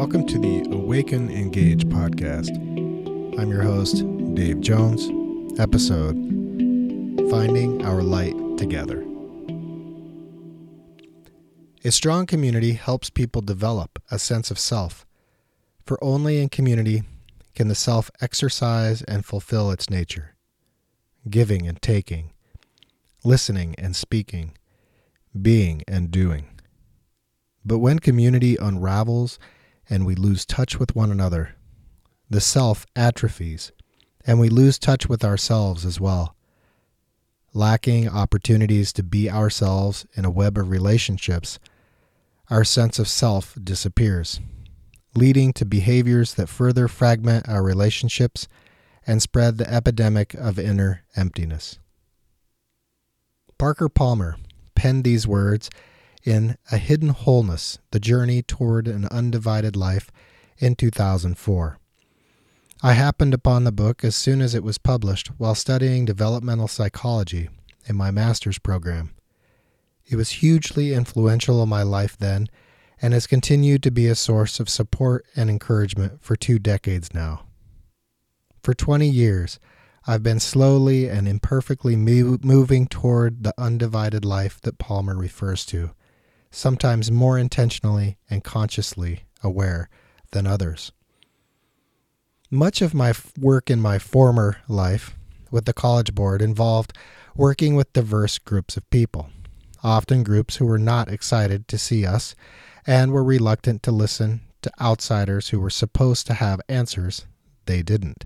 Welcome to the Awaken Engage podcast. I'm your host, Dave Jones. Episode, Finding Our Light Together. A strong community helps people develop a sense of self, for only in community can the self exercise and fulfill its nature, giving and taking, listening and speaking, being and doing. But when community unravels and we lose touch with one another, the self atrophies, and we lose touch with ourselves as well. Lacking opportunities to be ourselves in a web of relationships, our sense of self disappears, leading to behaviors that further fragment our relationships and spread the epidemic of inner emptiness. Parker Palmer penned these words in A Hidden Wholeness, The Journey Toward an Undivided Life in 2004. I happened upon the book as soon as it was published while studying developmental psychology in my master's program. It was hugely influential in my life then and has continued to be a source of support and encouragement for 2 decades now. For 20 years, I've been slowly and imperfectly moving toward the undivided life that Palmer refers to, sometimes more intentionally and consciously aware than others. Much of my work in my former life with the College Board involved working with diverse groups of people, often groups who were not excited to see us and were reluctant to listen to outsiders who were supposed to have answers they didn't.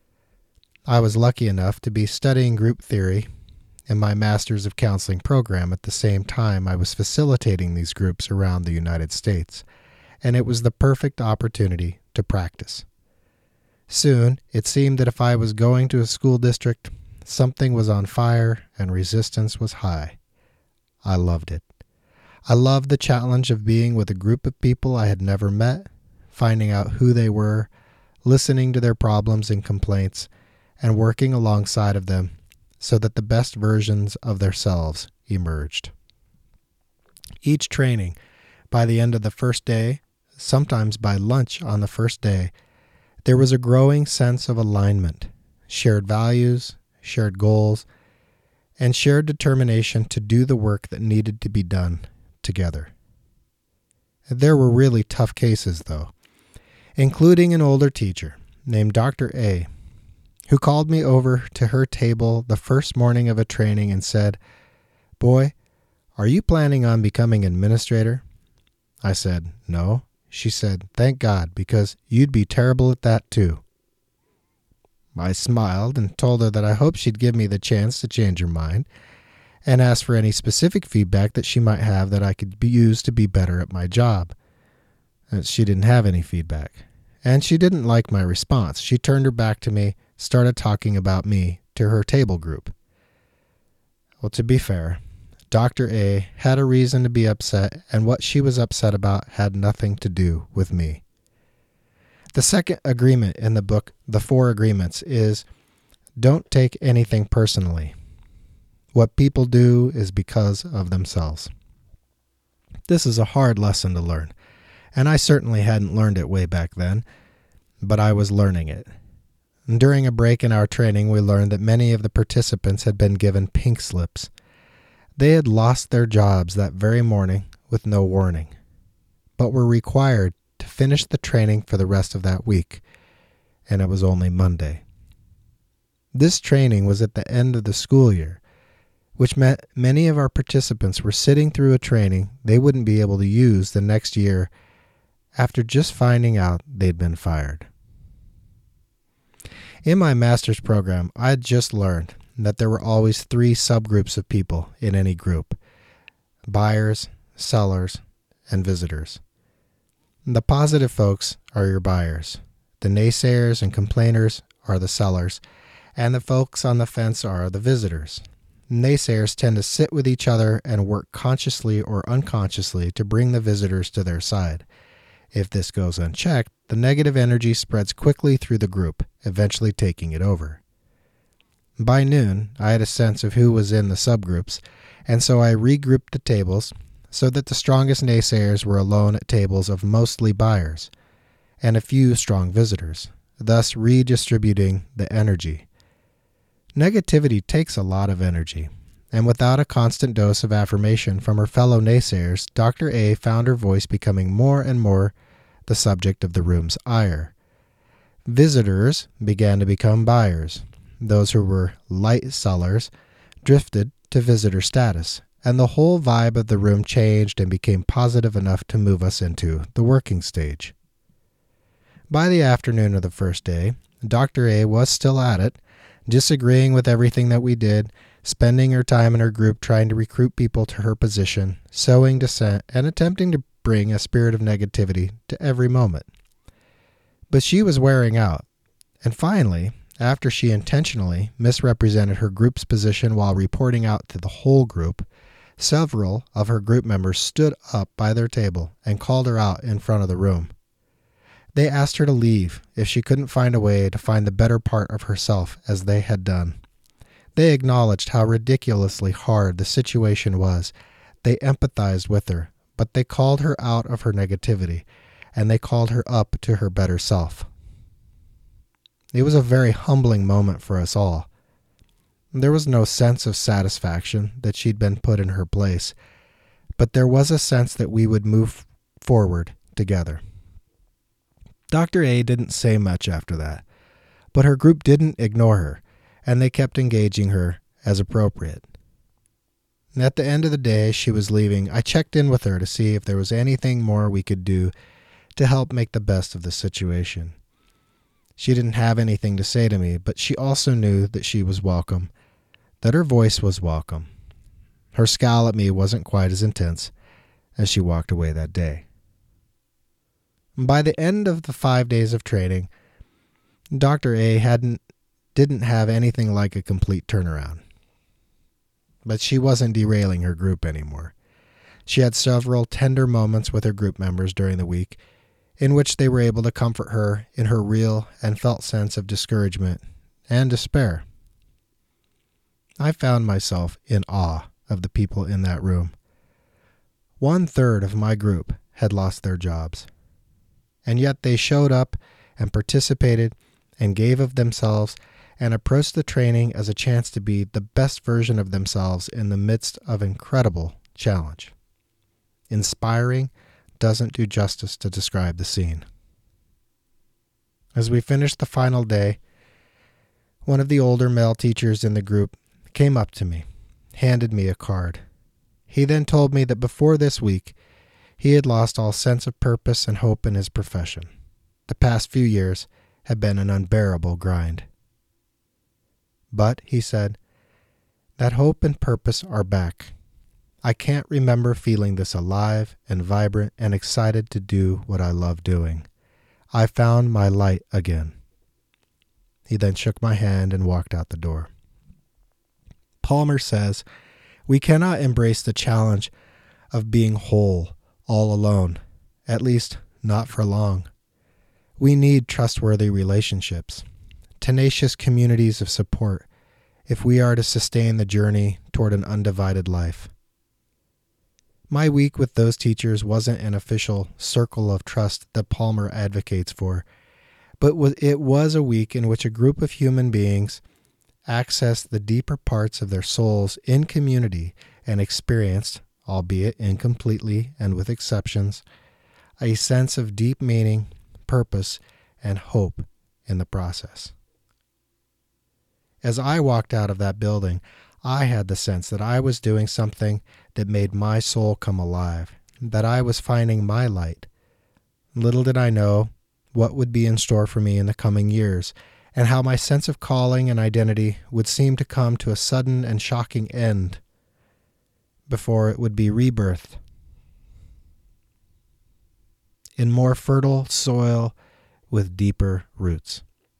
I was lucky enough to be studying group theory in my Master's of Counseling program at the same time I was facilitating these groups around the United States, and it was the perfect opportunity to practice. Soon, it seemed that if I was going to a school district, something was on fire and resistance was high. I loved it. I loved the challenge of being with a group of people I had never met, finding out who they were, listening to their problems and complaints, and working alongside of them so that the best versions of themselves emerged. Each training, by the end of the first day, sometimes by lunch on the first day, there was a growing sense of alignment, shared values, shared goals, and shared determination to do the work that needed to be done together. There were really tough cases, though, including an older teacher named Dr. A, who called me over to her table the first morning of a training and said, "Boy, are you planning on becoming an administrator?" I said, "No." She said, "Thank God, because you'd be terrible at that too." I smiled and told her that I hoped she'd give me the chance to change her mind and asked for any specific feedback that she might have that I could use to be better at my job. She didn't have any feedback, and she didn't like my response. She turned her back to me, started talking about me to her table group. Well, to be fair, Dr. A had a reason to be upset, and what she was upset about had nothing to do with me. The second agreement in the book, The 4 Agreements, is don't take anything personally. What people do is because of themselves. This is a hard lesson to learn, and I certainly hadn't learned it way back then, but I was learning it. During a break in our training, we learned that many of the participants had been given pink slips. They had lost their jobs that very morning with no warning, but were required to finish the training for the rest of that week, and it was only Monday. This training was at the end of the school year, which meant many of our participants were sitting through a training they wouldn't be able to use the next year after just finding out they'd been fired. In my master's program, I had just learned that there were always 3 subgroups of people in any group: buyers, sellers, and visitors. The positive folks are your buyers. The naysayers and complainers are the sellers, and the folks on the fence are the visitors. Naysayers tend to sit with each other and work consciously or unconsciously to bring the visitors to their side. If this goes unchecked, the negative energy spreads quickly through the group, eventually taking it over. By noon, I had a sense of who was in the subgroups, and so I regrouped the tables so that the strongest naysayers were alone at tables of mostly buyers, and a few strong visitors, thus redistributing the energy. Negativity takes a lot of energy, and without a constant dose of affirmation from her fellow naysayers, Dr. A found her voice becoming more and more the subject of the room's ire. Visitors began to become buyers. Those who were light sellers drifted to visitor status, and the whole vibe of the room changed and became positive enough to move us into the working stage. By the afternoon of the first day, Dr. A was still at it, disagreeing with everything that we did, spending her time in her group trying to recruit people to her position, sowing dissent, and attempting to bring a spirit of negativity to every moment. But she was wearing out, and finally, after she intentionally misrepresented her group's position while reporting out to the whole group, several of her group members stood up by their table and called her out in front of the room. They asked her to leave if she couldn't find a way to find the better part of herself as they had done. They acknowledged how ridiculously hard the situation was. They empathized with her, but they called her out of her negativity, and they called her up to her better self. It was a very humbling moment for us all. There was no sense of satisfaction that she'd been put in her place, but there was a sense that we would move forward together. Dr. A didn't say much after that, but her group didn't ignore her, and they kept engaging her as appropriate. And at the end of the day, she was leaving. I checked in with her to see if there was anything more we could do to help make the best of the situation. She didn't have anything to say to me, but she also knew that she was welcome, that her voice was welcome. Her scowl at me wasn't quite as intense as she walked away that day. By the end of the 5 days of training, Dr. A didn't have anything like a complete turnaround. But she wasn't derailing her group anymore. She had several tender moments with her group members during the week in which they were able to comfort her in her real and felt sense of discouragement and despair. I found myself in awe of the people in that room. 1/3 of my group had lost their jobs, and yet they showed up and participated and gave of themselves and approached the training as a chance to be the best version of themselves in the midst of incredible challenge. Inspiring doesn't do justice to describe the scene. As we finished the final day, one of the older male teachers in the group came up to me, handed me a card. He then told me that before this week, he had lost all sense of purpose and hope in his profession. The past few years had been an unbearable grind. But, he said, that hope and purpose are back. I can't remember feeling this alive and vibrant and excited to do what I love doing. I found my light again. He then shook my hand and walked out the door. Palmer says, we cannot embrace the challenge of being whole all alone, at least not for long. We need trustworthy relationships, tenacious communities of support, if we are to sustain the journey toward an undivided life. My week with those teachers wasn't an official circle of trust that Palmer advocates for, but it was a week in which a group of human beings accessed the deeper parts of their souls in community and experienced, albeit incompletely and with exceptions, a sense of deep meaning, purpose, and hope in the process. As I walked out of that building, I had the sense that I was doing something that made my soul come alive, that I was finding my light. Little did I know what would be in store for me in the coming years, and how my sense of calling and identity would seem to come to a sudden and shocking end before it would be rebirthed in more fertile soil with deeper roots.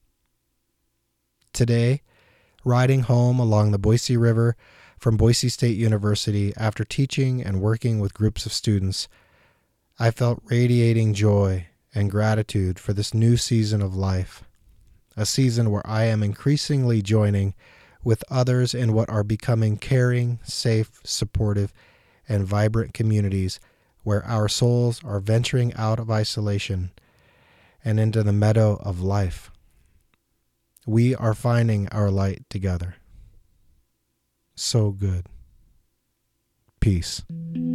Today, riding home along the Boise River from Boise State University after teaching and working with groups of students, I felt radiating joy and gratitude for this new season of life, a season where I am increasingly joining with others in what are becoming caring, safe, supportive, and vibrant communities where our souls are venturing out of isolation and into the meadow of life. We are finding our light together. So good. Peace.